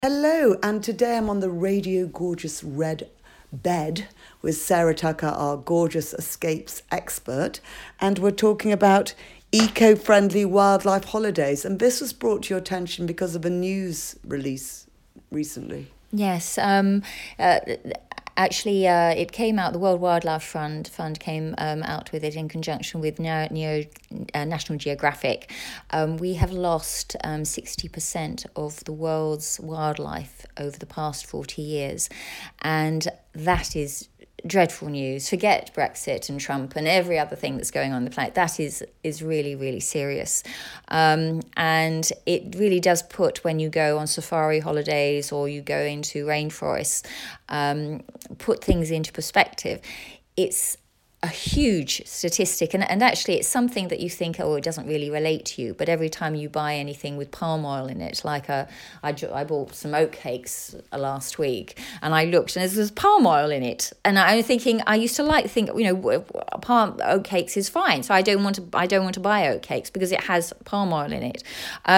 Hello, and today I'm on the Radio Gorgeous Red bed with Sarah Tucker, our gorgeous escapes expert, and we're talking about eco-friendly wildlife holidays. And this was brought to your attention because of a news release recently. Yes, actually, it came out. The World Wildlife Fund came out with it in conjunction with National Geographic. We have lost 60% of the world's wildlife over the past 40 years, and that is dreadful news. Forget Brexit and Trump and every other thing that's going on in the planet. That is really, really serious. And it really does put, when you go on safari holidays or you go into rainforests, put things into perspective. It's a huge statistic, and actually it's something that you think, oh, it doesn't really relate to you, but every time you buy anything with palm oil in it, like I bought some oat cakes last week, and I looked and there's palm oil in it, and I'm thinking, I used to think, palm oat cakes is fine, so I don't want to buy oat cakes because it has palm oil in it.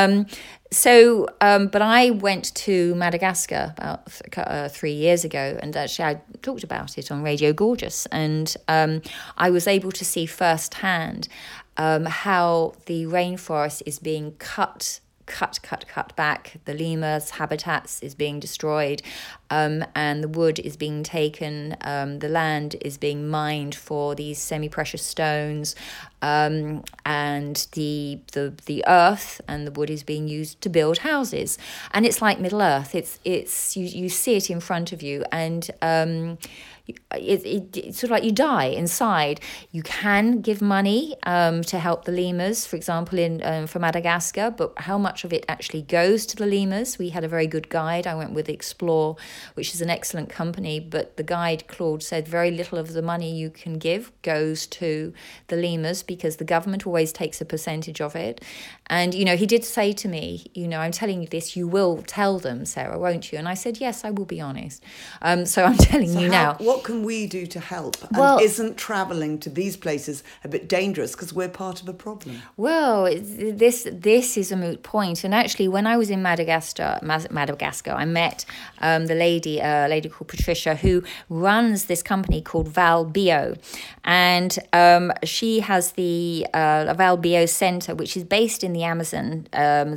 But I went to Madagascar about 3 years ago, and actually I talked about it on Radio Gorgeous, and I was able to see firsthand how the rainforest is being cut back. The lemurs' habitats is being destroyed, and the wood is being taken. The land is being mined for these semi-precious stones, and the earth and the wood is being used to build houses. And it's like Middle Earth. It's you see it in front of you, and it's sort of like you die inside. You can give money to help the lemurs, for example, for Madagascar, but how much of it actually goes to the lemurs? We had a very good guide. I went with Explore, which is an excellent company, but the guide, Claude, said very little of the money you can give goes to the lemurs because the government always takes a percentage of it. And, he did say to me, I'm telling you this, you will tell them, Sarah, won't you? And I said, yes, I will be honest. So I'm telling you now. What can we do to help? And isn't travelling to these places a bit dangerous because we're part of a problem? Well, this is a moot point. And actually, when I was in Madagascar, I met the lady, a lady called Patricia, who runs this company called Val Bio. And she has the Val Bio Centre, which is based in the Amazon, not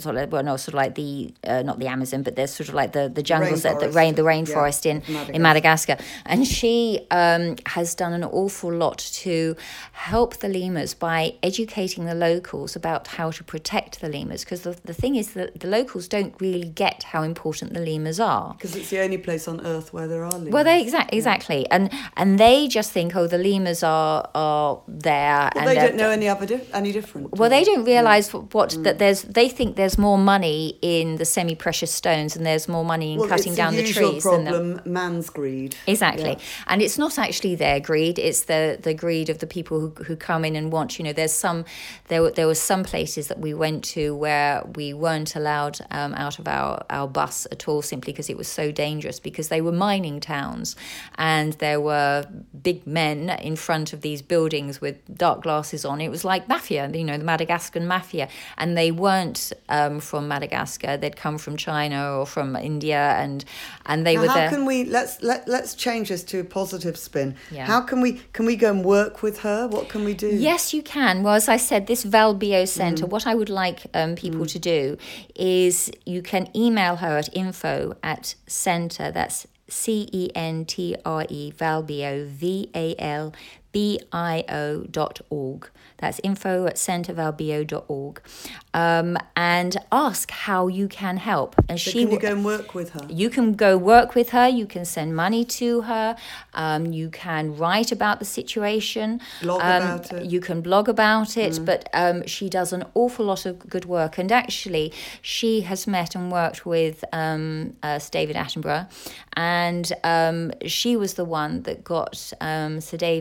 the Amazon, but there's sort of like the jungles, the rainforest in Madagascar. And she has done an awful lot to help the lemurs by educating the locals about how to protect the lemurs, because the thing is that the locals don't really get how important the lemurs are. Because it's the only place on Earth where there are lemurs. Well, exactly. And they just think, the lemurs are there. Well, they don't know any different. Well, they don't realise that they think there's more money in the semi-precious stones and there's more money in cutting down the trees. Well, it's the usual problem, man's greed. Exactly. Yeah. And it's not actually their greed, it's the greed of the people who come in and want, there were some places that we went to where we weren't allowed out of our bus at all, simply because it was so dangerous, because they were mining towns and there were big men in front of these buildings with dark glasses on. It was like mafia, the Madagascan mafia, and they weren't from Madagascar. They'd come from China or from India, and they were there. How can we let's change this to a positive spin? Yeah. How can we go and work with her? What can we do? Yes, you can. Well, as I said, this Val Bio Centre, what I would like people to do is you can email her at info@centre, that's CENTRE, Valbio, VALBIO.org. That's info@centrevalbio.org, and ask how you can help. And so can you go and work with her? You can go work with her. You can send money to her. You can write about the situation. Blog about it. You can blog about it. But she does an awful lot of good work. And actually, she has met and worked with Sir David Attenborough, and she was the one that got Sir David to go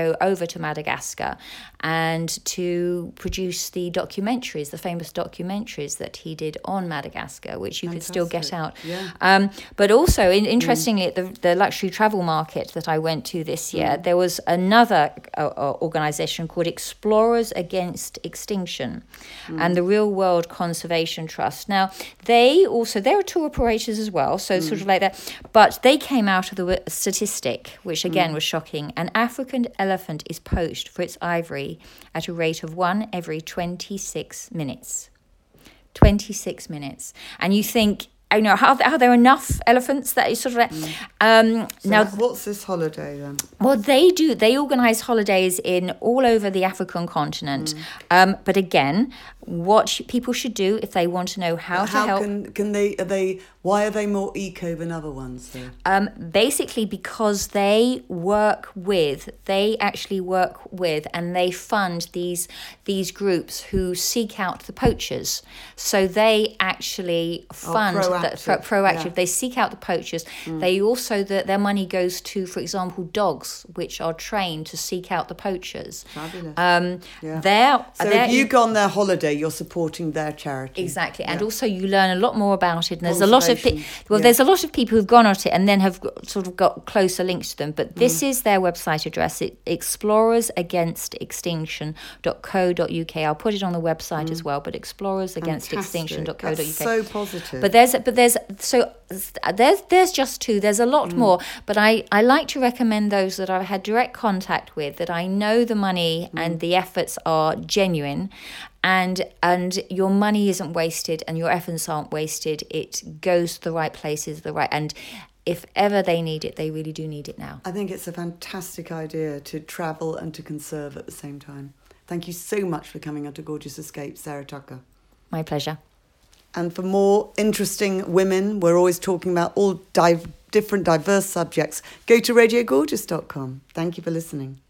go over to Madagascar and to produce the documentaries, the famous documentaries that he did on Madagascar, which you could still get out. Yeah. But also, interestingly, at the luxury travel market that I went to this year, there was another organisation called Explorers Against Extinction and the Real World Conservation Trust. Now, they're tour operators as well, so sort of like that. But they came out of the statistic, which again was shocking. An African elephant is poached for its ivory at a rate of 1 every 26 minutes. 26 minutes. And you think, are there enough elephants that is sort of like... now, what's this holiday then? Well, they organise holidays in all over the African continent. But again, what people should do if they want to know how to help... Why are they more eco than other ones though? Basically because they actually work with and they fund these groups who seek out the poachers. So they actually fund proactive. Yeah. They seek out the poachers. They also their money goes to, for example, dogs which are trained to seek out the poachers. Fabulous. So if you go on their holiday, you're supporting their charity. Exactly. And also you learn a lot more about it, and there's a lot of there's a lot of people who've gone on it and then have got closer links to them, but this is their website address. exploreragainstextinction.co.uk. I'll put it on the website as well, but exploreragainstextinction.co.uk. That's so positive. But there's just two. There's a lot more, but I like to recommend those that I've had direct contact with, that I know the money and the efforts are genuine, and your money isn't wasted and your efforts aren't wasted. It goes to the right places, and if ever they need it, they really do need it now. I think it's a fantastic idea to travel and to conserve at the same time. Thank you so much for coming on to Gorgeous Escape, Sarah Tucker. My pleasure. And for more interesting women, we're always talking about all different diverse subjects. Go to radiogorgeous.com. Thank you for listening.